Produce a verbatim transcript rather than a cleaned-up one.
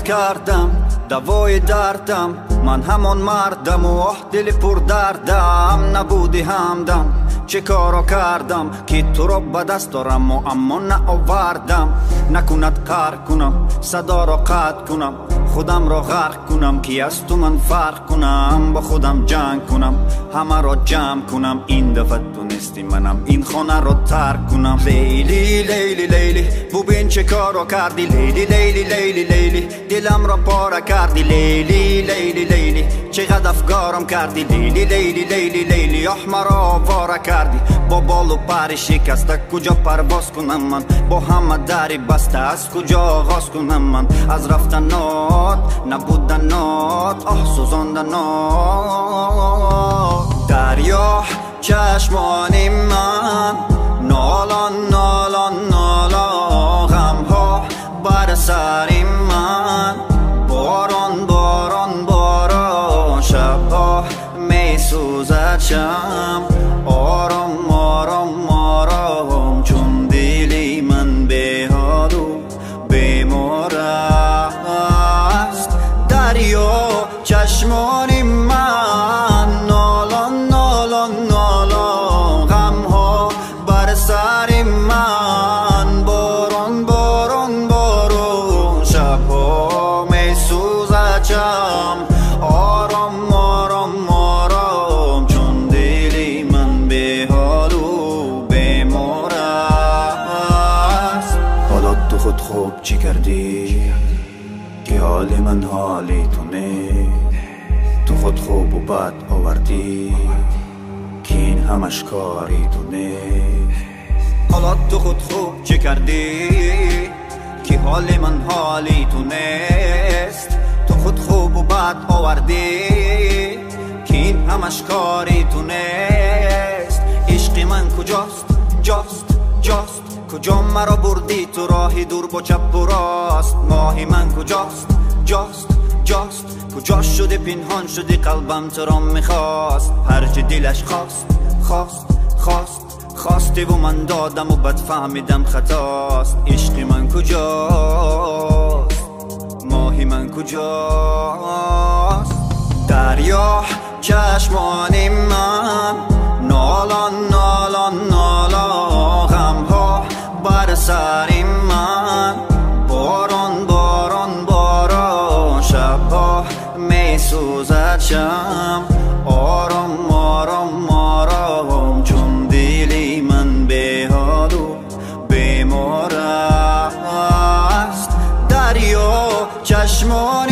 کردم دوای دردم، من همان مردم و آه دل پر دردم. نبودی همدم چه کارو کردم که تو رو به دست دارم و اما نآوردم. نکند قهر کنم صدا را قطع کنم، خودم را غرق کنم که از تو من فرق کنم. با خودم جنگ کنم همه را جمع کنم، این دفعه تو نیستی منم این خانه را ترک کنم. لیلی لیلی لیلی ببین چه کارو کردی، لیلی لیلی لیلی لیلی دلم را پاره کردی. لیلی لیلی لیلی چقدر افکارم کردی، لیلی لیلی لیلی لیلی آه مرا آواره کردی. با بال و پر شکسته کجا پرواز کنم من، با همه دری بسته از کجا آغاز کنم من. از رفتنات نبودنات آه سوزاندنات. دریا چشمان من نالان نالان نالان، غم ها بر سر من باران باران باران. شبها می سوزد شم آرام آرام آرام، چون دلی من به حال و بیمار است. دریا چشمان من نالان نالان نالان، غم ها بر سر من باران باران باران. شبها می سوزد شم آرام آرام آرام، چون دلی من به حال و بیمار است. حالا تو خود خوب چی کردی که حال من حالی تو نه؟ تو خود خوب و بد آوردی که این همش کاری تو نه؟ حالا تو خود خوب چی کردی که حال من حالی تو نیست؟ تو خود خوب و بد آوردی که این همش کاری تو نیست. عشق من کجاست جاست جاست، کجا مرا بردی تو راهی دور با چپ و راست. ماهی من کجاست جاست جاست، کجا شده پنهان شدی قلبم تو را میخواست. هرچه دلش خواست خواست خواست خواستی و من دادم و بد فهمیدم خطاست. عشق من کجاست ماهی من کجاست؟ دریا چشمان من نالان نالان نالان، غم ها بر سر من باران باران باران. شبها می سوزد شم آرام آرام آرام، چون دلی من به حال و بیمار است. دریا چشمان